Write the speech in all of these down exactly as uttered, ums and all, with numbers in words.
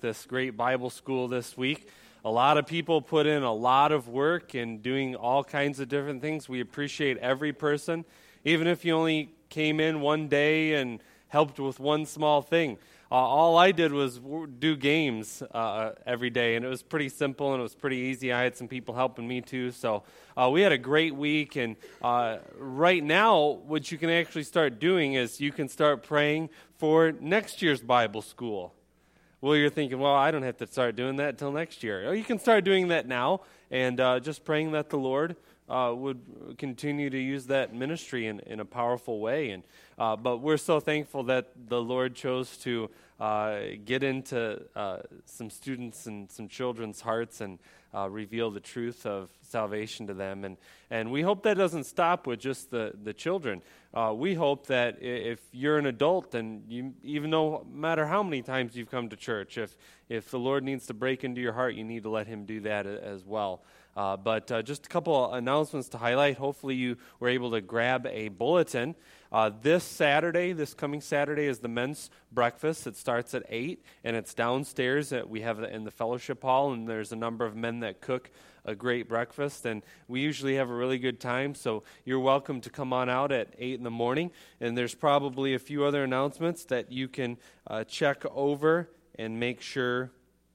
this great Bible school this week. A lot of people put in a lot of work and doing all kinds of different things. We appreciate every person, even if you only came in one day and helped with one small thing. Uh, all I did was w- do games uh, every day, and it was pretty simple and it was pretty easy. I had some people helping me too, so uh, we had a great week. And uh, right now, what you can actually start doing is you can start praying for next year's Bible school. Well, you're thinking, well, I don't have to start doing that until next year. Well, you can start doing that now, and uh, just praying that the Lord Uh, would continue to use that ministry in, in a powerful way. And uh, but we're so thankful that the Lord chose to uh, get into uh, some students and some children's hearts and uh, reveal the truth of salvation to them. And, and we hope that doesn't stop with just the, the children. Uh, we hope that if you're an adult, and you, even no matter how many times you've come to church, if, if the Lord needs to break into your heart, you need to let him do that as well. Uh, but uh, just a couple announcements to highlight. Hopefully you were able to grab a bulletin. Uh, this Saturday, this coming Saturday, is the men's breakfast. It starts at eight, and it's downstairs. At, we have it in the fellowship hall, and there's a number of men that cook a great breakfast, and we usually have a really good time, so you're welcome to come on out at eight in the morning. And there's probably a few other announcements that you can uh, check over and make sure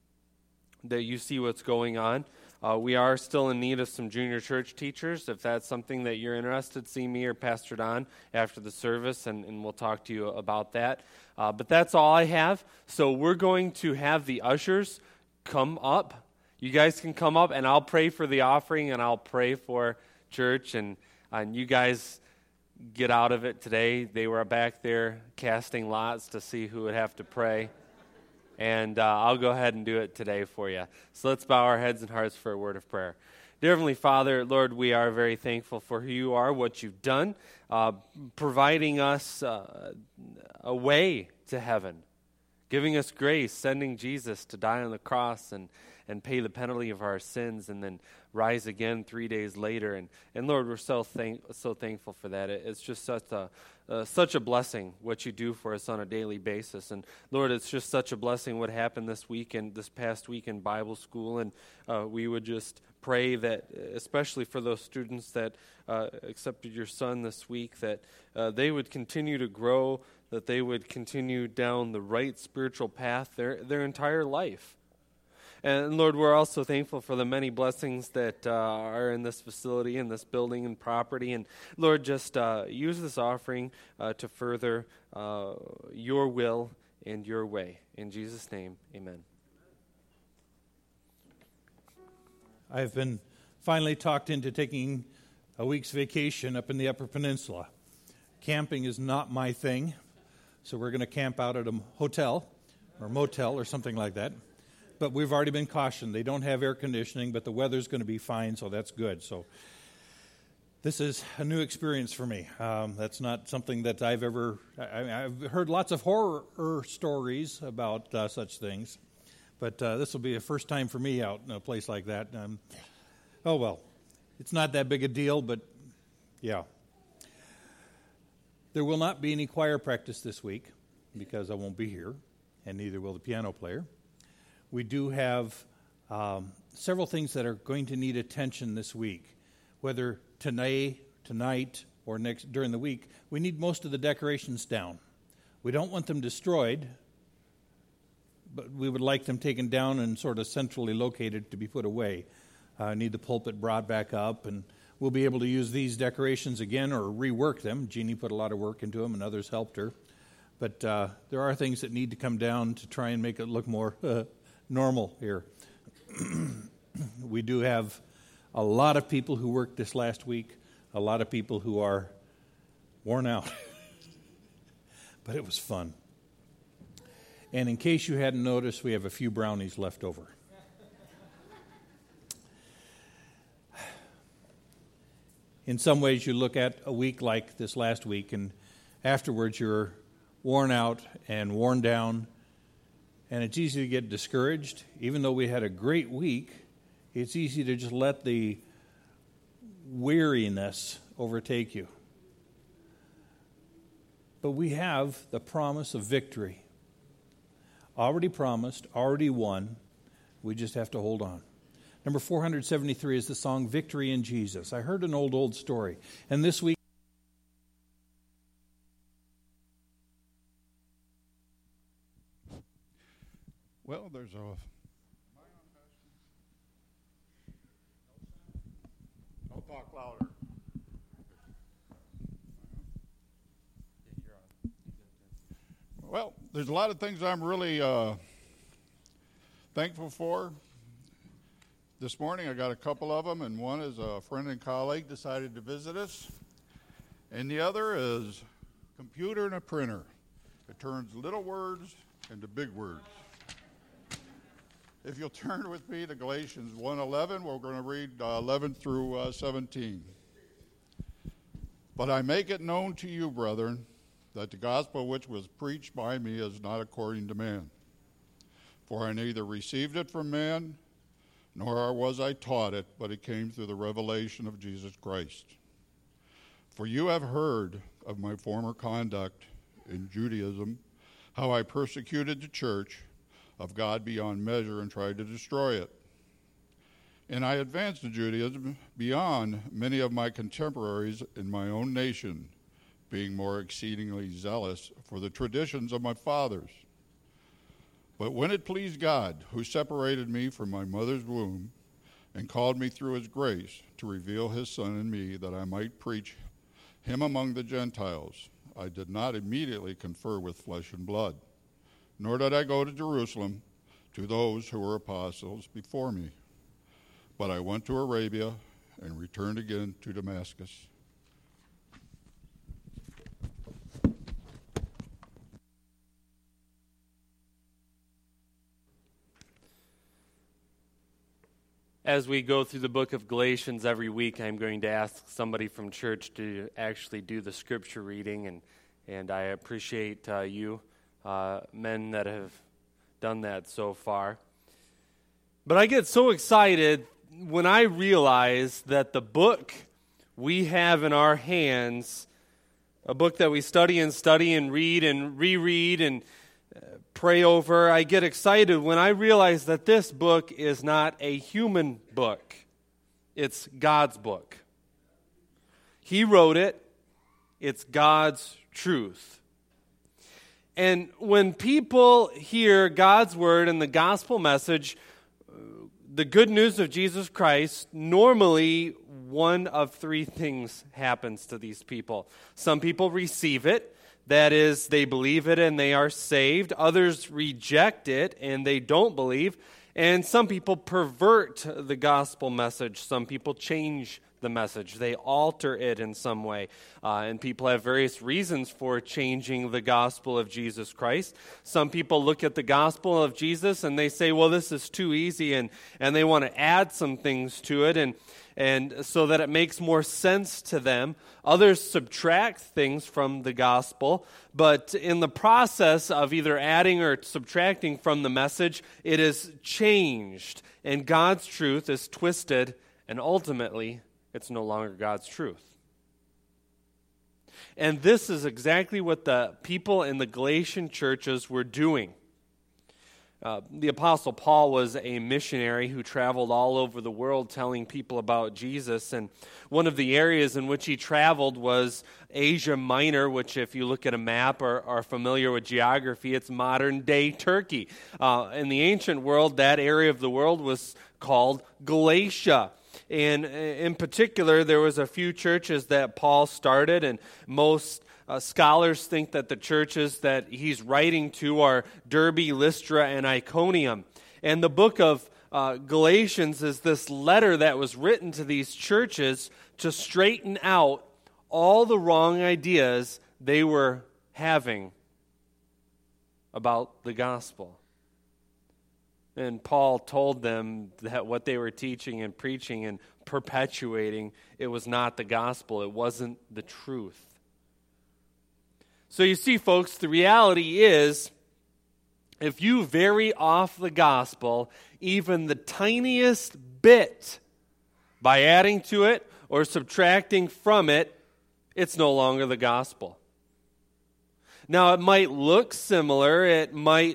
that you see what's going on. Uh, we are still in need of some junior church teachers. If that's something that you're interested, see me or Pastor Don after the service, and, and we'll talk to you about that. Uh, but that's all I have. So we're going to have the ushers come up. You guys can come up, and I'll pray for the offering, and I'll pray for church, and, and you guys get out of it today. They were back there casting lots to see who would have to pray. And uh, I'll go ahead and do it today for you. So let's bow our heads and hearts for a word of prayer. Dear Heavenly Father, Lord, we are very thankful for who you are, what you've done, uh, providing us uh, a way to heaven, giving us grace, sending Jesus to die on the cross and, and pay the penalty of our sins, and then rise again three days later. And, and Lord, we're so thank, so thankful for that. It, it's just such a Uh, such a blessing what you do for us on a daily basis. And Lord, it's just such a blessing what happened this week and this past week in Bible school. And uh, we would just pray that, especially for those students that uh, accepted your son this week, that uh, they would continue to grow, that they would continue down the right spiritual path their their entire life. And Lord, we're also thankful for the many blessings that uh, are in this facility, in this building and property. And Lord, just uh, use this offering uh, to further uh, your will and your way. In Jesus' name, amen. I've been finally talked into taking a week's vacation up in the Upper Peninsula. Camping is not my thing, so we're going to camp out at a hotel or motel or something like that. But we've already been cautioned. They don't have air conditioning, but the weather's going to be fine, so that's good. So this is a new experience for me. Um, that's not something that I've ever... I, I've heard lots of horror stories about uh, such things, but uh, this will be a first time for me out in a place like that. Um, oh, well, it's not that big a deal, but yeah. There will not be any choir practice this week because I won't be here, and neither will the piano player. We do have um, several things that are going to need attention this week. Whether tonight, tonight, or next during the week, we need most of the decorations down. We don't want them destroyed, but we would like them taken down and sort of centrally located to be put away. Uh, need the pulpit brought back up, and we'll be able to use these decorations again or rework them. Jeannie put a lot of work into them, and others helped her. But uh, there are things that need to come down to try and make it look more uh, normal here. We do have a lot of people who worked this last week, a lot of people who are worn out. But it was fun. And in case you hadn't noticed, we have a few brownies left over. In some ways, you look at a week like this last week, and afterwards you're worn out and worn down, and it's easy to get discouraged. Even though we had a great week, it's easy to just let the weariness overtake you. But we have the promise of victory. already promised, already won. We just have to hold on. Number four hundred seventy-three is the song Victory in Jesus. I heard an old, old story. And this week, well, there's a... I'll talk louder. Well, there's a lot of things I'm really uh, thankful for. This morning I got a couple of them, and one is a friend and colleague decided to visit us, and the other is computer and a printer. It turns little words into big words. If you'll turn with me to Galatians one eleven, we're going to read uh, eleven through uh, seventeen. But I make it known to you, brethren, that the gospel which was preached by me is not according to man. For I neither received it from man, nor was I taught it, but it came through the revelation of Jesus Christ. For you have heard of my former conduct in Judaism, how I persecuted the church of God beyond measure and tried to destroy it. And I advanced in Judaism beyond many of my contemporaries in my own nation, being more exceedingly zealous for the traditions of my fathers. But when it pleased God, who separated me from my mother's womb and called me through his grace to reveal his Son in me that I might preach him among the Gentiles, I did not immediately confer with flesh and blood, nor did I go to Jerusalem to those who were apostles before me. But I went to Arabia and returned again to Damascus. As we go through the book of Galatians every week, I'm going to ask somebody from church to actually do the scripture reading, and, and I appreciate uh, you, uh, men that have done that so far. But I get so excited when I realize that the book we have in our hands, a book that we study and study and read and reread and pray over, I get excited when I realize that this book is not a human book. It's God's book. He wrote it. It's God's truth. And when people hear God's word and the gospel message, the good news of Jesus Christ, normally one of three things happens to these people. Some people receive it. That is, they believe it and they are saved. Others reject it and they don't believe. And some people pervert the gospel message. Some people change the message. They alter it in some way. Uh, and people have various reasons for changing the gospel of Jesus Christ. Some people look at the gospel of Jesus and they say, well, this is too easy, and, and they want to add some things to it, and and so that it makes more sense to them. Others subtract things from the gospel, but in the process of either adding or subtracting from the message, it is changed, and God's truth is twisted, and ultimately, it's no longer God's truth. And this is exactly what the people in the Galatian churches were doing. Uh, the Apostle Paul was a missionary who traveled all over the world telling people about Jesus, and one of the areas in which he traveled was Asia Minor, which if you look at a map or are familiar with geography, it's modern-day Turkey. Uh, in the ancient world, that area of the world was called Galatia. And in particular, there was a few churches that Paul started, and most Uh, scholars think that the churches that he's writing to are Derbe, Lystra, and Iconium. And the book of uh, Galatians is this letter that was written to these churches to straighten out all the wrong ideas they were having about the gospel. And Paul told them that what they were teaching and preaching and perpetuating, it was not the gospel. It wasn't the truth. So you see, folks, the reality is, if you vary off the gospel even the tiniest bit by adding to it or subtracting from it, it's no longer the gospel. Now, it might look similar. It might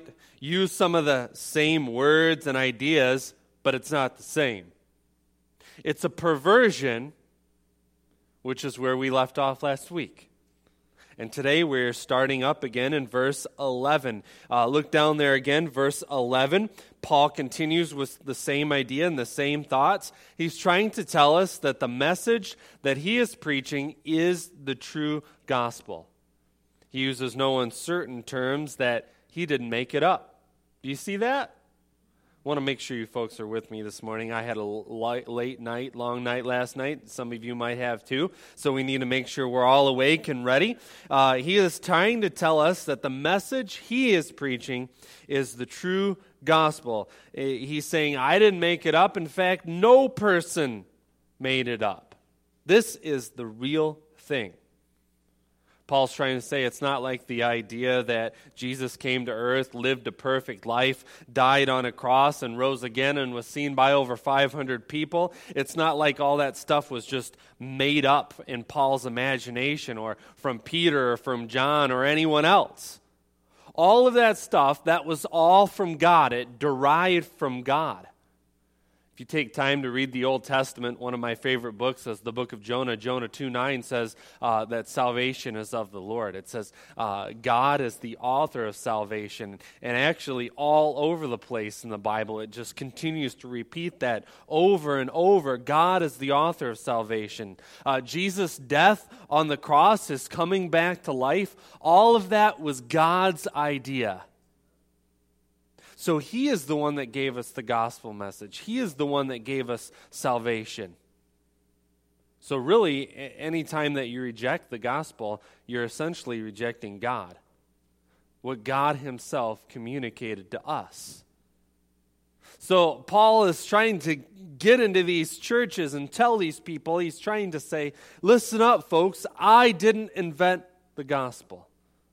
use some of the same words and ideas, but it's not the same. It's a perversion, which is where we left off last week. And today we're starting up again in verse eleven. Uh, look down there again, verse eleven. Paul continues with the same idea and the same thoughts. He's trying to tell us that the message that he is preaching is the true gospel. He uses no uncertain terms, that he didn't make it up. Do you see that? I want to make sure you folks are with me this morning. I had a light, late night, long night last night. Some of you might have too. So we need to make sure we're all awake and ready. Uh, he is trying to tell us that the message he is preaching is the true gospel. He's saying, I didn't make it up. In fact, no person made it up. This is the real thing. Paul's trying to say it's not like the idea that Jesus came to earth, lived a perfect life, died on a cross, and rose again and was seen by over five hundred people. It's not like all that stuff was just made up in Paul's imagination or from Peter or from John or anyone else. All of that stuff, that was all from God. It derived from God. If you take time to read the Old Testament, one of my favorite books is the book of Jonah. Jonah two nine says uh, that salvation is of the Lord. It says uh, God is the author of salvation. And actually all over the place in the Bible, it just continues to repeat that over and over. God is the author of salvation. Uh, Jesus' death on the cross, his coming back to life, all of that was God's idea. So he is the one that gave us the gospel message. He is the one that gave us salvation. So really, any time that you reject the gospel, you're essentially rejecting God, what God himself communicated to us. So Paul is trying to get into these churches and tell these people, he's trying to say, listen up, folks, I didn't invent the gospel.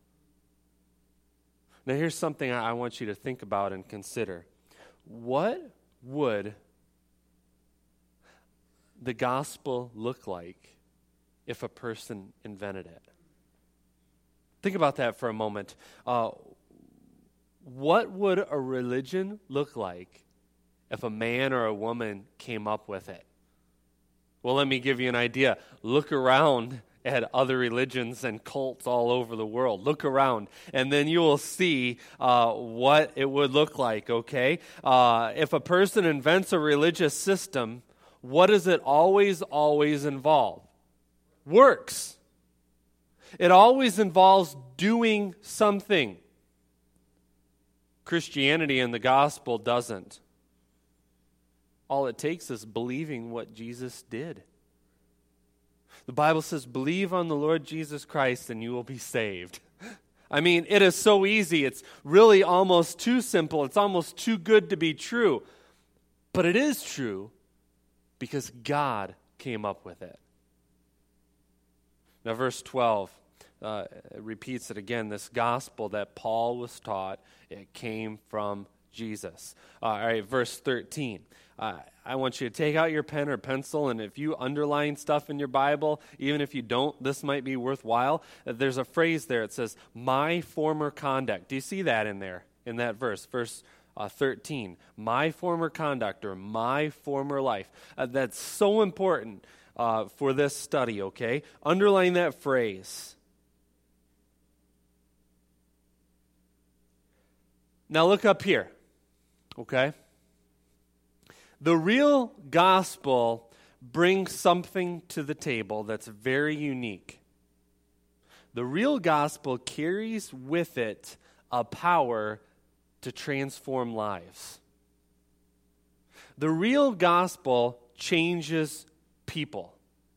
Now, here's something I want you to think about and consider. What would the gospel look like if a person invented it? Think about that for a moment. Uh, what would a religion look like if a man or a woman came up with it? Well, let me give you an idea. Look around at other religions and cults all over the world. Look around, and then you will see uh, what it would look like, okay? Uh, if a person invents a religious system, what does it always, always involve? Works. It always involves doing something. Christianity and the gospel doesn't. All it takes is believing what Jesus did. The Bible says, believe on the Lord Jesus Christ and you will be saved. I mean, it is so easy. It's really almost too simple. It's almost too good to be true. But it is true because God came up with it. Now, verse twelve uh, repeats it again. This gospel that Paul was taught, it came from Jesus. Uh, all right, verse thirteen. Uh, I want you to take out your pen or pencil, and if you underline stuff in your Bible, even if you don't, this might be worthwhile. There's a phrase there. It says, my former conduct. Do you see that in there, in that verse? Verse uh, thirteen. My former conduct, or my former life. Uh, that's so important uh, for this study, okay? Underline that phrase. Now look up here, okay? The real gospel brings something to the table that's very unique. The real gospel carries with it a power to transform lives. The real gospel changes people.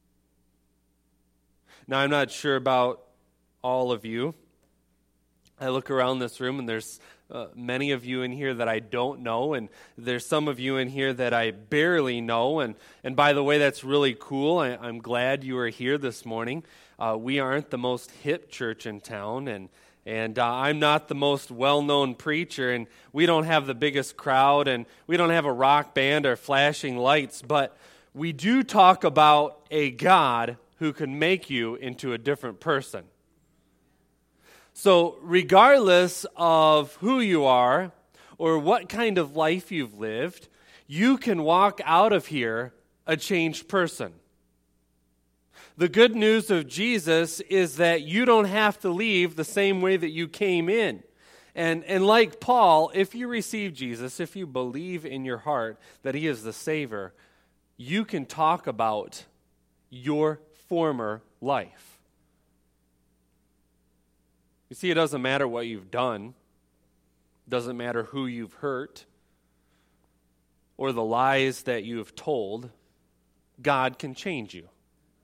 Now, I'm not sure about all of you. I look around this room and there's Uh, many of you in here that I don't know, and there's some of you in here that I barely know, and, and by the way, that's really cool. I, I'm glad you are here this morning. Uh, we aren't the most hip church in town, and, and uh, I'm not the most well-known preacher, and we don't have the biggest crowd, and we don't have a rock band or flashing lights, but we do talk about a God who can make you into a different person. So regardless of who you are, or what kind of life you've lived, you can walk out of here a changed person. The good news of Jesus is that you don't have to leave the same way that you came in. And, and like Paul, if you receive Jesus, if you believe in your heart that he is the Savior, you can talk about your former life. You see, it doesn't matter what you've done. It doesn't matter who you've hurt or the lies that you have told. God can change you.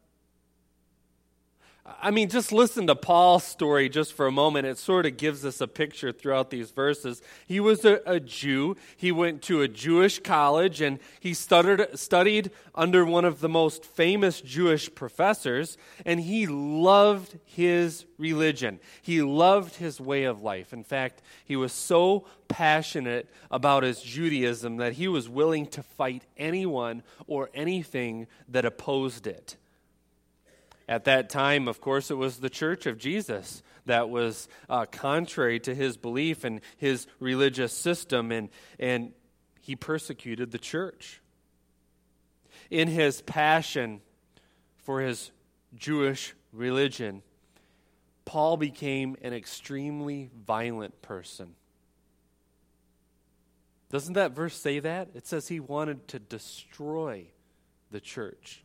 I mean, just listen to Paul's story just for a moment. It sort of gives us a picture throughout these verses. He was a, a Jew. He went to a Jewish college, and he studied, studied under one of the most famous Jewish professors, and he loved his religion. He loved his way of life. In fact, he was so passionate about his Judaism that he was willing to fight anyone or anything that opposed it. At that time, of course, it was the Church of Jesus that was uh, contrary to his belief and his religious system, and, and he persecuted the church. In his passion for his Jewish religion, Paul became an extremely violent person. Doesn't that verse say that? It says he wanted to destroy the church.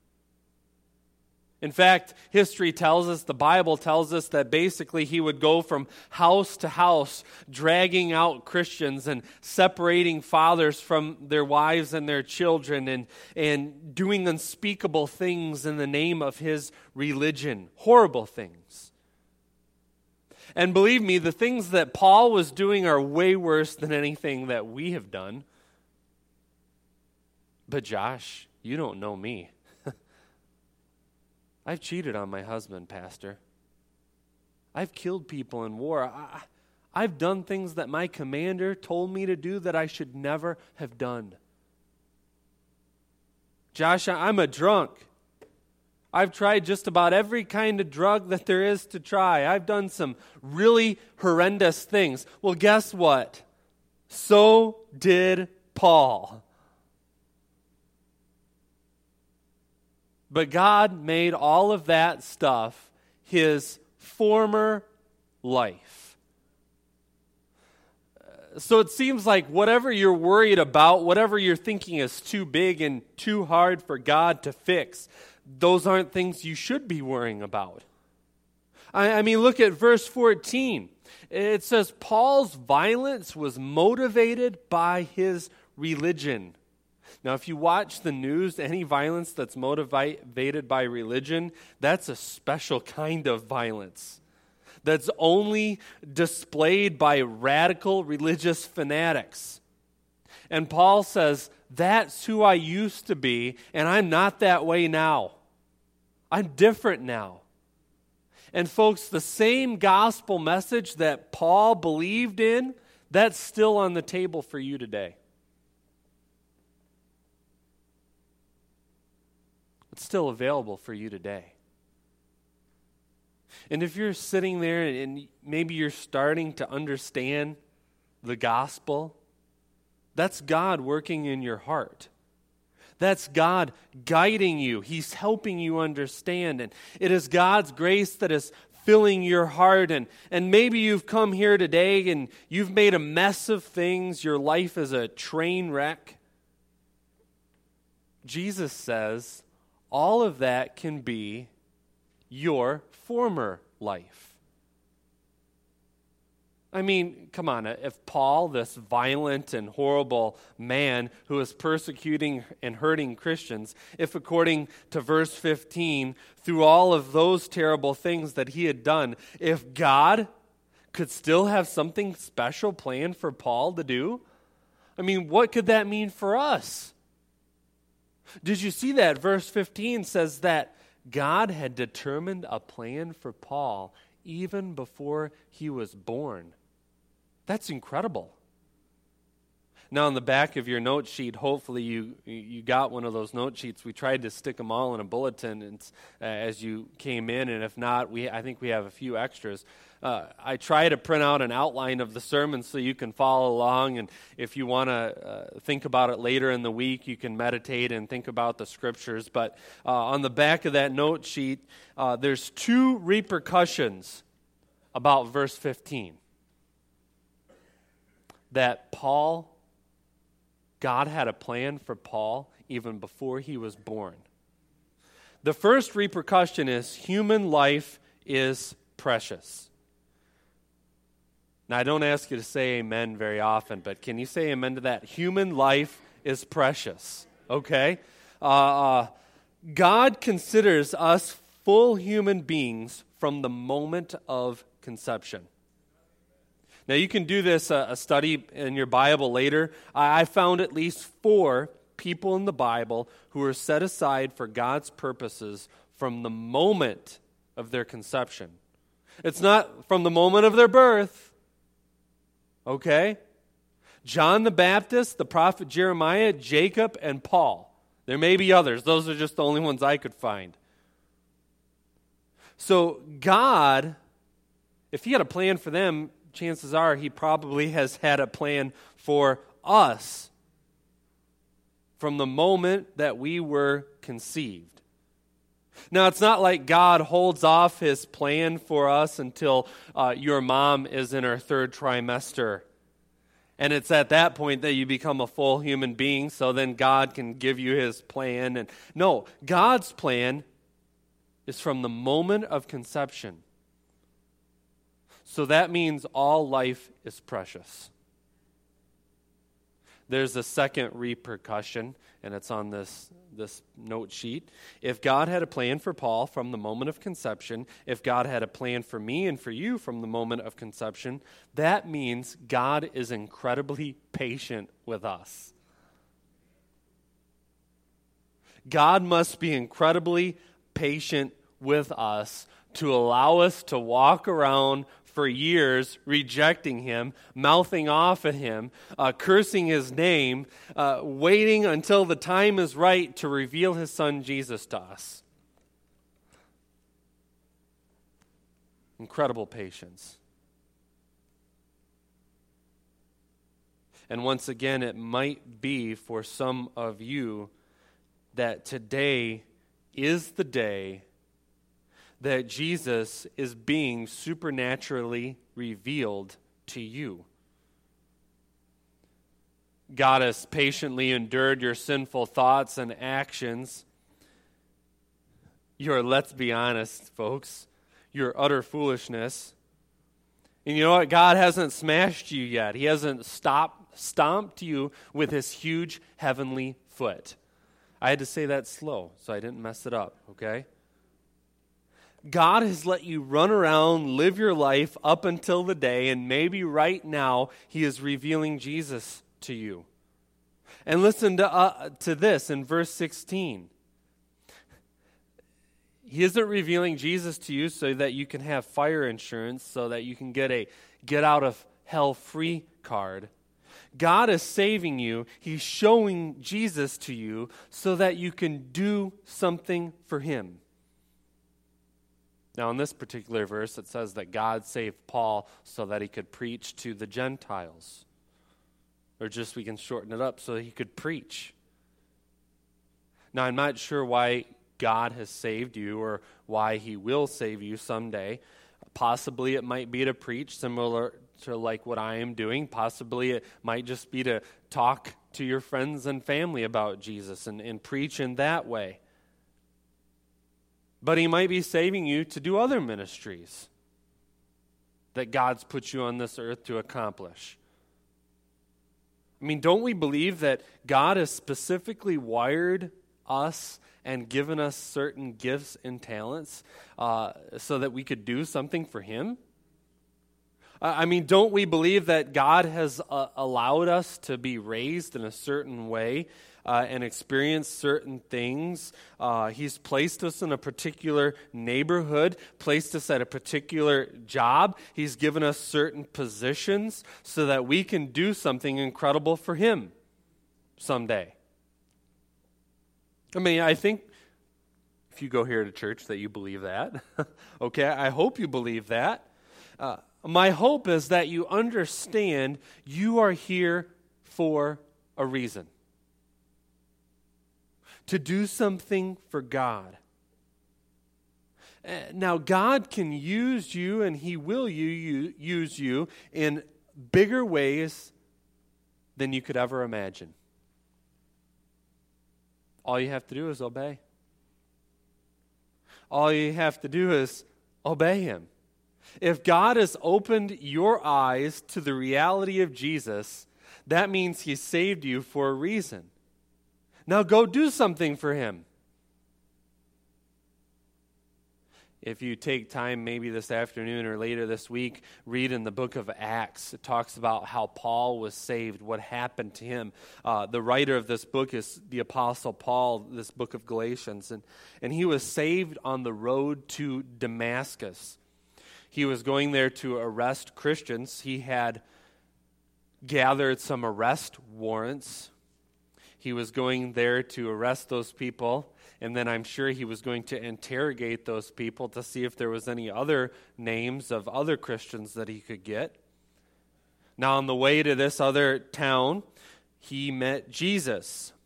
In fact, history tells us, the Bible tells us that basically he would go from house to house, dragging out Christians and separating fathers from their wives and their children and, and doing unspeakable things in the name of his religion. Horrible things. And believe me, the things that Paul was doing are way worse than anything that we have done. But Josh, you don't know me. I've cheated on my husband, Pastor. I've killed people in war. I, I've done things that my commander told me to do that I should never have done. Josh, I'm a drunk. I've tried just about every kind of drug that there is to try. I've done some really horrendous things. Well, guess what? So did Paul. But God made all of that stuff his former life. So it seems like whatever you're worried about, whatever you're thinking is too big and too hard for God to fix, those aren't things you should be worrying about. I, I mean, look at verse fourteen. It says, Paul's violence was motivated by his religion. Now, if you watch the news, any violence that's motivated by religion, that's a special kind of violence that's only displayed by radical religious fanatics. And Paul says, that's who I used to be, and I'm not that way now. I'm different now. And folks, the same gospel message that Paul believed in, that's still on the table for you today. It's still available for you today. And if you're sitting there and maybe you're starting to understand the gospel, that's God working in your heart. That's God guiding you. He's helping you understand. And it is God's grace that is filling your heart. And, and maybe you've come here today and you've made a mess of things. Your life is a train wreck. Jesus says, all of that can be your former life. I mean, come on, if Paul, this violent and horrible man who is persecuting and hurting Christians, if according to verse fifteen, through all of those terrible things that he had done, if God could still have something special planned for Paul to do, I mean, what could that mean for us? Did you see that? Verse fifteen says that God had determined a plan for Paul even before he was born. That's incredible. Now, on the back of your note sheet, hopefully you you got one of those note sheets. We tried to stick them all in a bulletin and, uh, as you came in, and if not, we I think we have a few extras. uh, I try to print out an outline of the sermon so you can follow along, and if you want to uh, think about it later in the week, you can meditate and think about the scriptures. But uh, on the back of that note sheet, uh, there's two repercussions about verse fifteen. That Paul, God had a plan for Paul even before he was born. The first repercussion is human life is precious. Now, I don't ask you to say amen very often, but can you say amen to that? Human life is precious, okay? Uh, uh, God considers us full human beings from the moment of conception. Now, you can do this, uh, a study in your Bible later. I, I found at least four people in the Bible who were set aside for God's purposes from the moment of their conception. It's not from the moment of their birth, okay? John the Baptist, the prophet Jeremiah, Jacob, and Paul. There may be others. Those are just the only ones I could find. So God, if he had a plan for them, chances are he probably has had a plan for us from the moment that we were conceived. Now, it's not like God holds off his plan for us until uh, your mom is in her third trimester. And it's at that point that you become a full human being, so then God can give you his plan. And no, God's plan is from the moment of conception. So that means all life is precious. There's a second repercussion, and it's on this, this note sheet. If God had a plan for Paul from the moment of conception, if God had a plan for me and for you from the moment of conception, that means God is incredibly patient with us. God must be incredibly patient with us to allow us to walk around for years rejecting him, mouthing off at him, uh, cursing his name, uh, waiting until the time is right to reveal his son Jesus to us. Incredible patience. And once again, it might be for some of you that today is the day that Jesus is being supernaturally revealed to you. God has patiently endured your sinful thoughts and actions. Your, let's be honest, folks, your utter foolishness. And you know what? God hasn't smashed you yet. He hasn't stopped, stomped you with his huge heavenly foot. I had to say that slow so I didn't mess it up, okay? God has let you run around, live your life up until the day, and maybe right now he is revealing Jesus to you. And listen to, uh, to this in verse sixteen. He isn't revealing Jesus to you so that you can have fire insurance, so that you can get a get out of hell free card. God is saving you. He's showing Jesus to you so that you can do something for him. Now, in this particular verse, it says that God saved Paul so that he could preach to the Gentiles. Or just, we can shorten it up, so that he could preach. Now, I'm not sure why God has saved you or why he will save you someday. Possibly it might be to preach, similar to like what I am doing. Possibly it might just be to talk to your friends and family about Jesus and, and preach in that way. But he might be saving you to do other ministries that God's put you on this earth to accomplish. I mean, don't we believe that God has specifically wired us and given us certain gifts and talents uh, so that we could do something for him? I mean, don't we believe that God has uh, allowed us to be raised in a certain way uh, and experience certain things? Uh, he's placed us in a particular neighborhood, placed us at a particular job. He's given us certain positions so that we can do something incredible for him someday. I mean, I think if you go here to church that you believe that. Okay, I hope you believe that. Uh, my hope is that you understand you are here for a reason. To do something for God. Now, God can use you, and He will you, use you in bigger ways than you could ever imagine. All you have to do is obey. All you have to do is obey Him. If God has opened your eyes to the reality of Jesus, that means He saved you for a reason. Now go do something for Him. If you take time maybe this afternoon or later this week, read in the book of Acts. It talks about how Paul was saved, what happened to him. Uh, the writer of this book is the Apostle Paul, this book of Galatians. And, and he was saved on the road to Damascus. He was going there to arrest Christians. He had gathered some arrest warrants. He was going there to arrest those people. And then I'm sure he was going to interrogate those people to see if there was any other names of other Christians that he could get. Now, on the way to this other town, he met Jesus.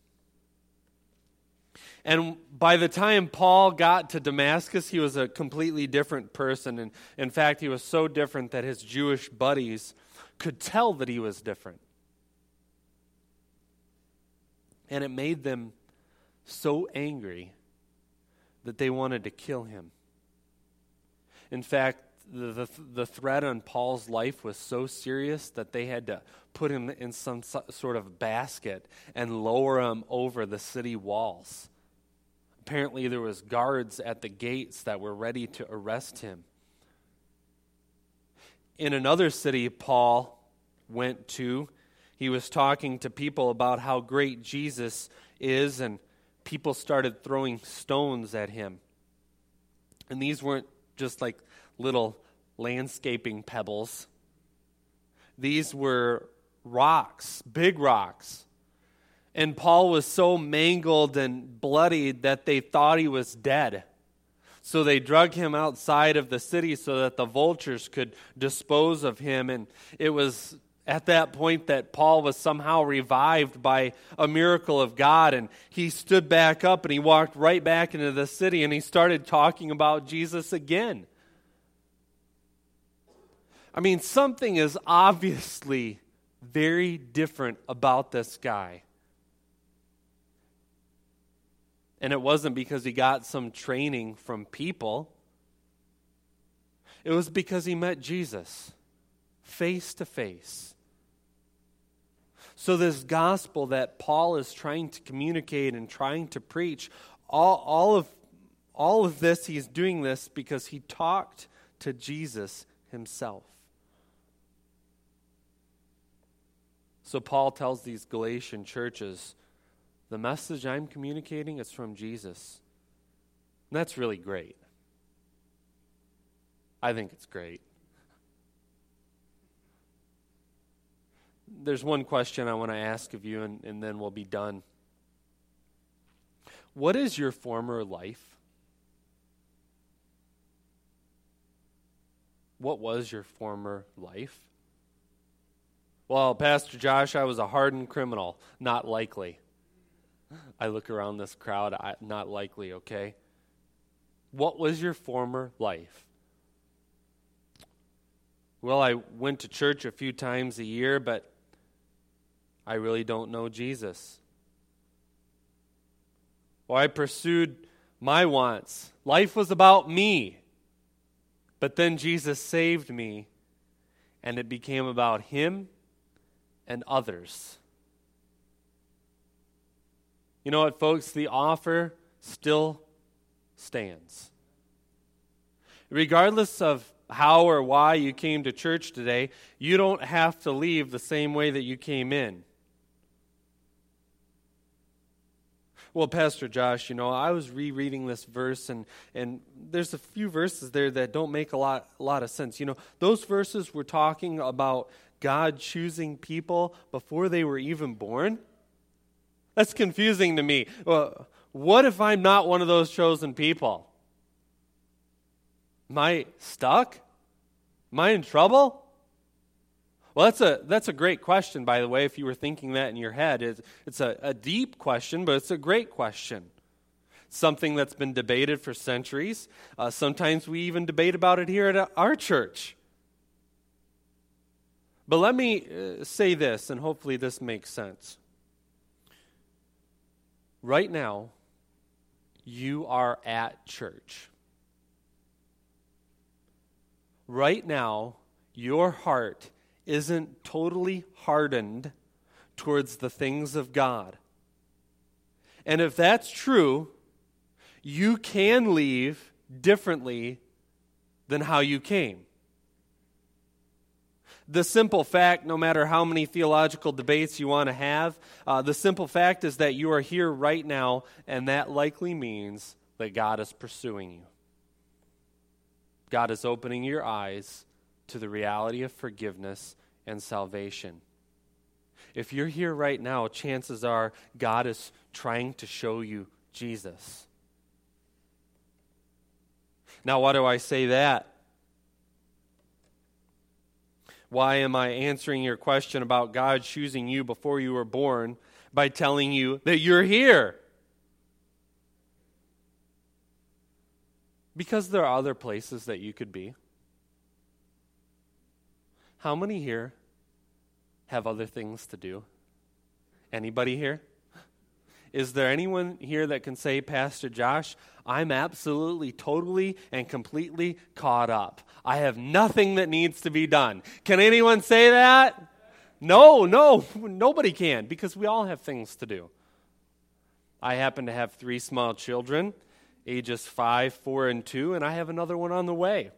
And by the time Paul got to Damascus, he was a completely different person. And in fact, he was so different that his Jewish buddies could tell that he was different. And it made them so angry that they wanted to kill him. In fact, the, the, the threat on Paul's life was so serious that they had to put him in some sort of basket and lower him over the city walls. Apparently there was guards at the gates that were ready to arrest him. In another city Paul went to, he was talking to people about how great Jesus is, and people started throwing stones at him. And these weren't just like little landscaping pebbles. These were rocks, big rocks. And Paul was so mangled and bloodied that they thought he was dead. So they drug him outside of the city so that the vultures could dispose of him. And it was at that point that Paul was somehow revived by a miracle of God, and he stood back up and he walked right back into the city and he started talking about Jesus again. I mean, something is obviously very different about this guy. And it wasn't because he got some training from people. It was because he met Jesus face to face. So this gospel that Paul is trying to communicate and trying to preach, all, all of all of this, he's doing this because he talked to Jesus himself. So Paul tells these Galatian churches, the message I'm communicating is from Jesus. And that's really great. I think it's great. There's one question I want to ask of you, and, and then we'll be done. What is your former life? What was your former life? Well, Pastor Josh, I was a hardened criminal. Not likely. I look around this crowd, I, not likely, okay? What was your former life? Well, I went to church a few times a year, but I really don't know Jesus. Well, I pursued my wants. Life was about me. But then Jesus saved me, and it became about Him and others. You know what, folks? The offer still stands. Regardless of how or why you came to church today, you don't have to leave the same way that you came in. Well, Pastor Josh, you know, I was rereading this verse, and, and there's a few verses there that don't make a lot, a lot of sense. You know, those verses were talking about God choosing people before they were even born. That's confusing to me. Well, what if I'm not one of those chosen people? Am I stuck? Am I in trouble? Well, that's a that's a great question, by the way, if you were thinking that in your head. It's, it's a, a deep question, but it's a great question. Something that's been debated for centuries. Uh, sometimes we even debate about it here at our church. But let me uh, say this, and hopefully this makes sense. Right now, you are at church. Right now, your heart isn't totally hardened towards the things of God. And if that's true, you can leave differently than how you came. The simple fact, no matter how many theological debates you want to have, uh, the simple fact is that you are here right now, and that likely means that God is pursuing you. God is opening your eyes to the reality of forgiveness and salvation. If you're here right now, chances are God is trying to show you Jesus. Now, why do I say that? Why am I answering your question about God choosing you before you were born by telling you that you're here? Because there are other places that you could be. How many here have other things to do? Anybody here? Is there anyone here that can say, Pastor Josh, I'm absolutely, totally, and completely caught up. I have nothing that needs to be done. Can anyone say that? No, no, nobody can, because we all have things to do. I happen to have three small children, ages five, four, and two, and I have another one on the way.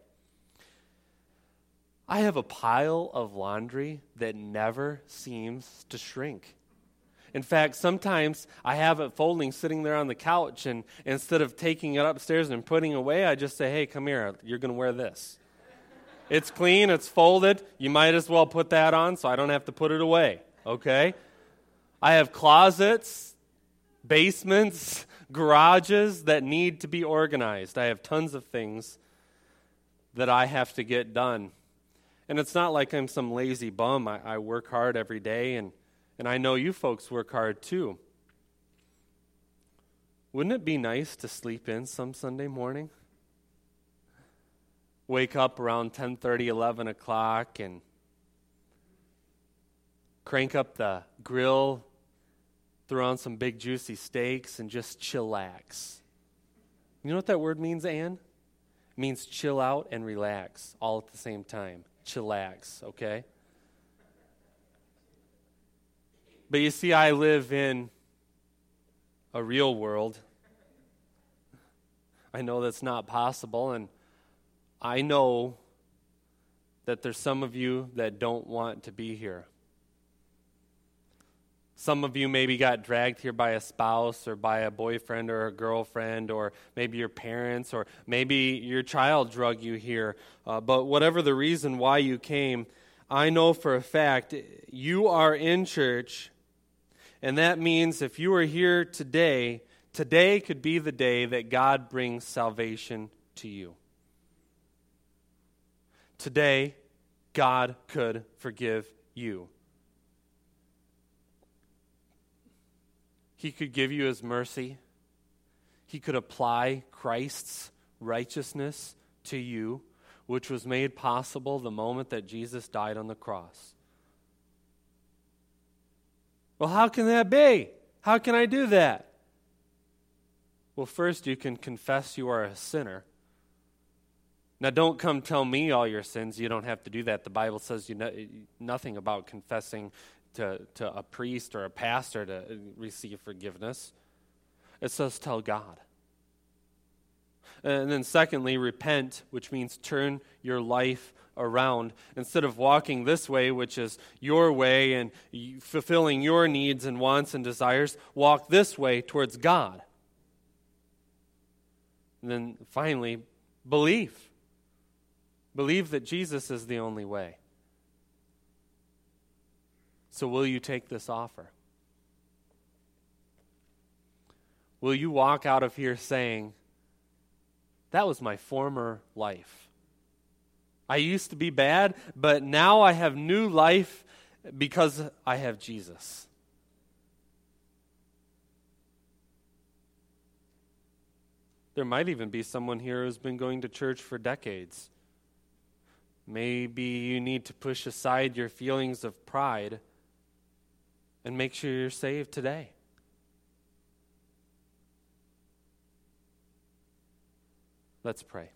I have a pile of laundry that never seems to shrink. In fact, sometimes I have it folding sitting there on the couch, and instead of taking it upstairs and putting it away, I just say, hey, come here, you're going to wear this. It's clean, it's folded, you might as well put that on so I don't have to put it away, okay? I have closets, basements, garages that need to be organized. I have tons of things that I have to get done. And it's not like I'm some lazy bum. I, I work hard every day, and And I know you folks work hard too. Wouldn't it be nice to sleep in some Sunday morning? Wake up around ten thirty, eleven o'clock and crank up the grill, throw on some big juicy steaks, and just chillax. You know what that word means, Ann? It means chill out and relax all at the same time. Chillax, okay? But you see, I live in a real world. I know that's not possible, and I know that there's some of you that don't want to be here. Some of you maybe got dragged here by a spouse or by a boyfriend or a girlfriend, or maybe your parents, or maybe your child drug you here. Uh, but whatever the reason why you came, I know for a fact you are in church. And that means if you are here today, today could be the day that God brings salvation to you. Today, God could forgive you. He could give you His mercy. He could apply Christ's righteousness to you, which was made possible the moment that Jesus died on the cross. Well, how can that be? How can I do that? Well, first you can confess you are a sinner. Now, don't come tell me all your sins. You don't have to do that. The Bible says you know nothing about confessing to, to a priest or a pastor to receive forgiveness. It says tell God. And then secondly, repent, which means turn your life around. Instead of walking this way, which is your way and fulfilling your needs and wants and desires, walk this way towards God. And then finally, believe. Believe that Jesus is the only way. So will you take this offer? Will you walk out of here saying, that was my former life. I used to be bad, but now I have new life because I have Jesus. There might even be someone here who's been going to church for decades. Maybe you need to push aside your feelings of pride and make sure you're saved today. Let's pray.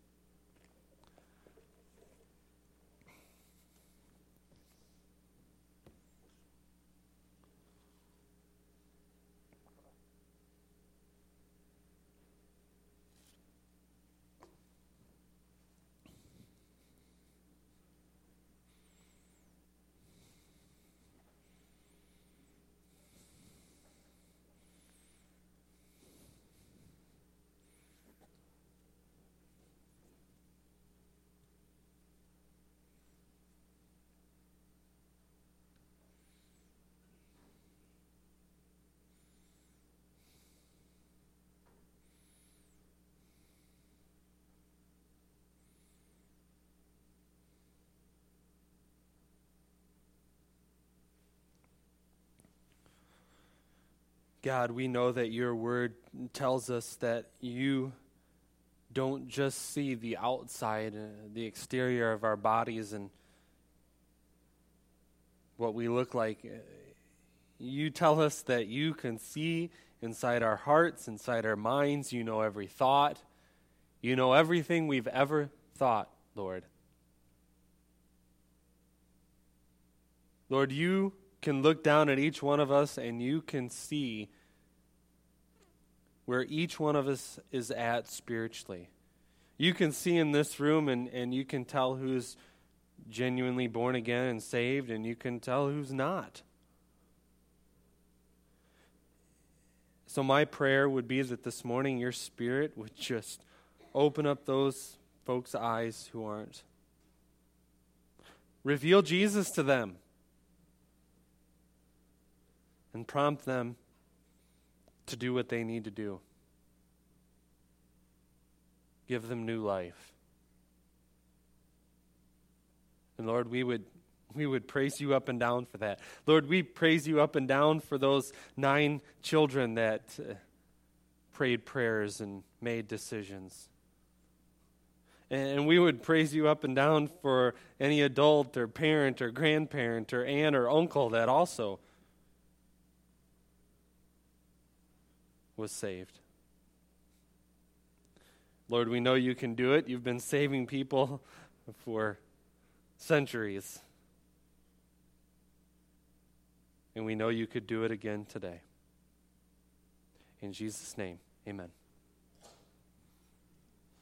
God, we know that your word tells us that you don't just see the outside, uh, the exterior of our bodies and what we look like. You tell us that you can see inside our hearts, inside our minds. You know every thought. You know everything we've ever thought, Lord. Lord, you can look down at each one of us and you can see where each one of us is at spiritually. You can see in this room and, and you can tell who's genuinely born again and saved, and you can tell who's not. So my prayer would be that this morning your Spirit would just open up those folks' eyes who aren't. Reveal Jesus to them. And prompt them to do what they need to do. Give them new life. And Lord, we would we would praise you up and down for that. Lord, we praise you up and down for those nine children that uh, prayed prayers and made decisions. And we would praise you up and down for any adult or parent or grandparent or aunt or uncle that also was saved. Lord, we know you can do it. You've been saving people for centuries. And we know you could do it again today. In Jesus' name, amen.